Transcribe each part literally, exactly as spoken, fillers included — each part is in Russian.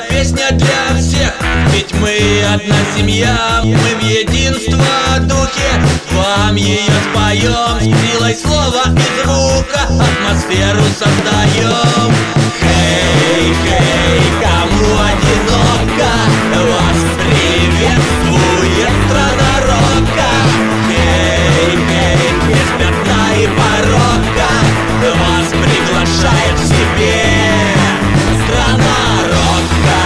песня для всех, ведь мы одна семья, мы в единство духе. Вам ее споем с силой слова и звука, атмосферу создаем. Хей, хей, кому одиноко, вас приветствует страна рока. Хей, хей, без пятна и порока, вас приглашает к себе страна рока.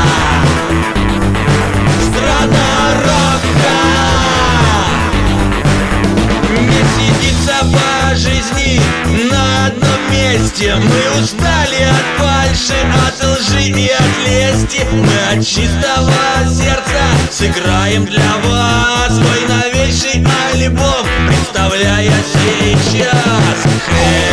Страна рока. Не сидится по жизни на одном месте. Мы устали от фальши, от лжи и от лести. Мы от чистого сердца сыграем для вас свой новейший альбом, представляя сейчас.